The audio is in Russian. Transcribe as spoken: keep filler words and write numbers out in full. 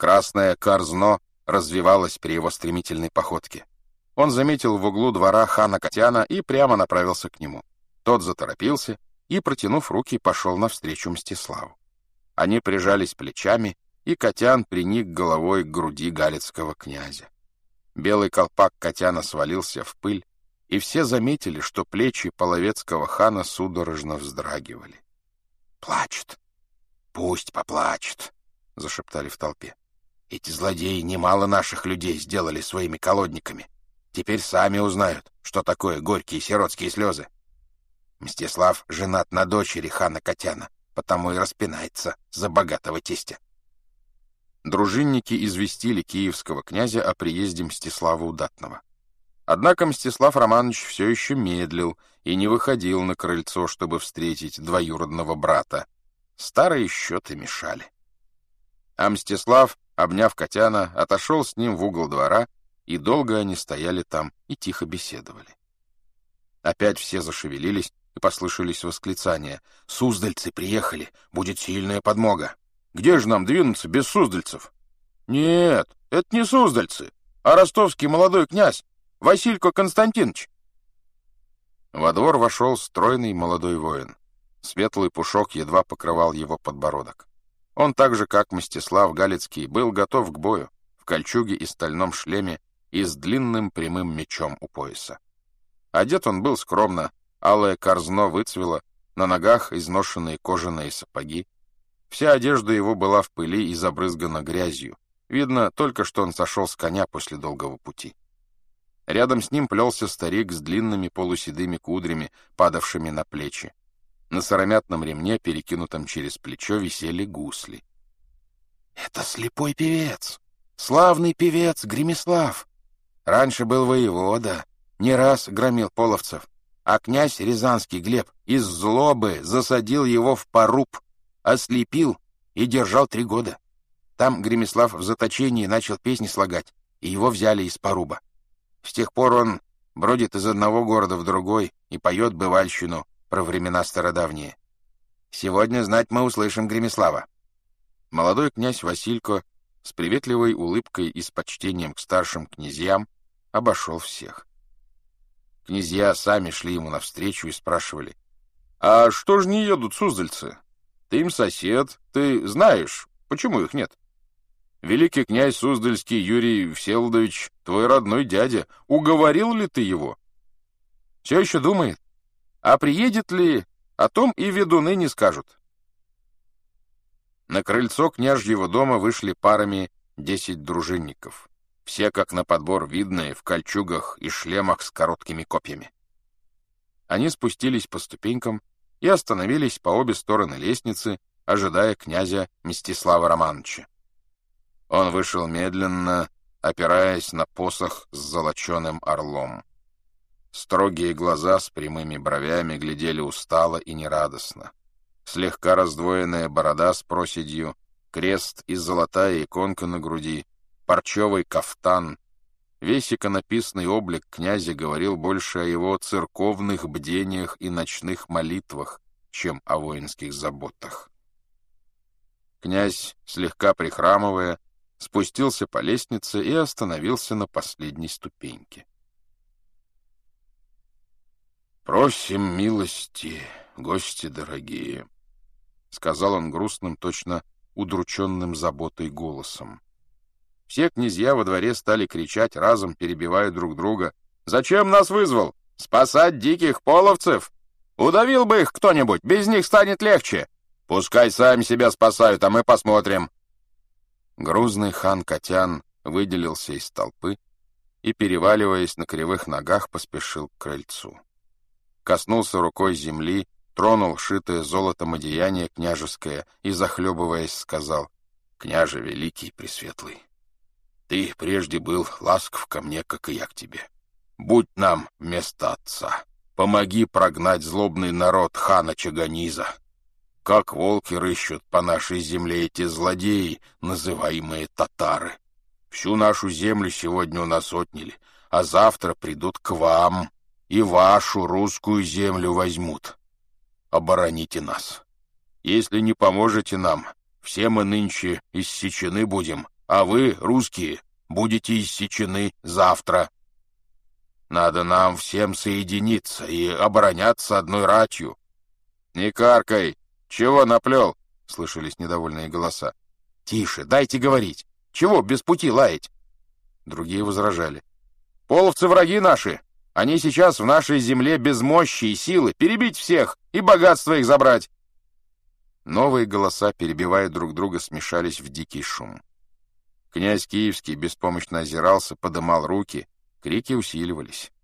Красное корзно развивалось при его стремительной походке. Он заметил в углу двора хана Катяна и прямо направился к нему. Тот заторопился и, протянув руки, пошел навстречу Мстиславу. Они прижались плечами, и Катян приник головой к груди галицкого князя. Белый колпак Катяна свалился в пыль, и все заметили, что плечи половецкого хана судорожно вздрагивали. «Плачет! Пусть поплачет!» — зашептали в толпе. «Эти злодеи немало наших людей сделали своими колодниками. Теперь сами узнают, что такое горькие сиротские слезы. Мстислав женат на дочери хана Катяна, потому и распинается за богатого тестя». Дружинники известили киевского князя о приезде Мстислава Удатного. Однако Мстислав Романович все еще медлил и не выходил на крыльцо, чтобы встретить двоюродного брата. Старые счеты мешали. А Мстислав, обняв Катяна, отошел с ним в угол двора, и долго они стояли там и тихо беседовали. Опять все зашевелились, и послышались восклицания. «Суздальцы приехали! Будет сильная подмога! Где же нам двинуться без суздальцев?» «Нет, это не суздальцы, а ростовский молодой князь Василько Константинович». Во двор вошел стройный молодой воин. Светлый пушок едва покрывал его подбородок. Он так же, как Мстислав Галицкий, был готов к бою, в кольчуге и стальном шлеме и с длинным прямым мечом у пояса. Одет он был скромно, алое корзно выцвело, на ногах изношенные кожаные сапоги. Вся одежда его была в пыли и забрызгана грязью. Видно, только что он сошел с коня после долгого пути. Рядом с ним плелся старик с длинными полуседыми кудрями, падавшими на плечи. На сыромятном ремне, перекинутом через плечо, висели гусли. «Это слепой певец, славный певец Гремислав. Раньше был воевода, не раз громил половцев, а князь Рязанский Глеб из злобы засадил его в поруб, ослепил и держал три года. Там Гремислав в заточении начал песни слагать, и его взяли из поруба. С тех пор он бродит из одного города в другой и поет бывальщину про времена стародавние. Сегодня, знать, мы услышим Гремислава». Молодой князь Василько с приветливой улыбкой и с почтением к старшим князьям обошел всех. Князья сами шли ему навстречу и спрашивали: «А что ж не едут суздальцы? Ты им сосед, ты знаешь, почему их нет? Великий князь Суздальский Юрий Всеволодович, твой родной дядя, уговорил ли ты его?» «Все еще думает. А приедет ли, о том и ведуны не скажут». На крыльцо княжьего дома вышли парами десять дружинников. Все, как на подбор, видные, в кольчугах и шлемах с короткими копьями. Они спустились по ступенькам и остановились по обе стороны лестницы, ожидая князя Мстислава Романовича. Он вышел медленно, опираясь на посох с золоченым орлом. Строгие глаза с прямыми бровями глядели устало и нерадостно. Слегка раздвоенная борода с проседью, крест и золотая иконка на груди, парчевый кафтан. Весь иконописный облик князя говорил больше о его церковных бдениях и ночных молитвах, чем о воинских заботах. Князь, слегка прихрамывая, спустился по лестнице и остановился на последней ступеньке. «Просим милости, гости дорогие», — сказал он грустным, точно удрученным заботой голосом. Все князья во дворе стали кричать, разом перебивая друг друга: «Зачем нас вызвал? Спасать диких половцев? Удавил бы их кто-нибудь, без них станет легче. Пускай сами себя спасают, а мы посмотрим». Грузный хан Катян выделился из толпы и, переваливаясь на кривых ногах, поспешил к крыльцу. Коснулся рукой земли, тронул шитое золотом одеяние княжеское и, захлебываясь, сказал: «Княже великий и пресветлый, ты прежде был ласков ко мне, как и я к тебе. Будь нам вместо отца. Помоги прогнать злобный народ хана Чаганиза. Как волки рыщут по нашей земле эти злодеи, называемые татары. Всю нашу землю сегодня у нас отняли, а завтра придут к вам и вашу русскую землю возьмут. Обороните нас. Если не поможете нам, все мы нынче иссечены будем, а вы, русские, будете иссечены завтра. Надо нам всем соединиться и обороняться одной ратью». «Не каркай! Чего наплел?» — слышались недовольные голоса. «Тише, дайте говорить! Чего без пути лаять?» Другие возражали. «Половцы враги наши! Они сейчас в нашей земле без мощи и силы, перебить всех и богатство их забрать!» Новые голоса, перебивая друг друга, смешались в дикий шум. Князь Киевский беспомощно озирался, подымал руки, крики усиливались.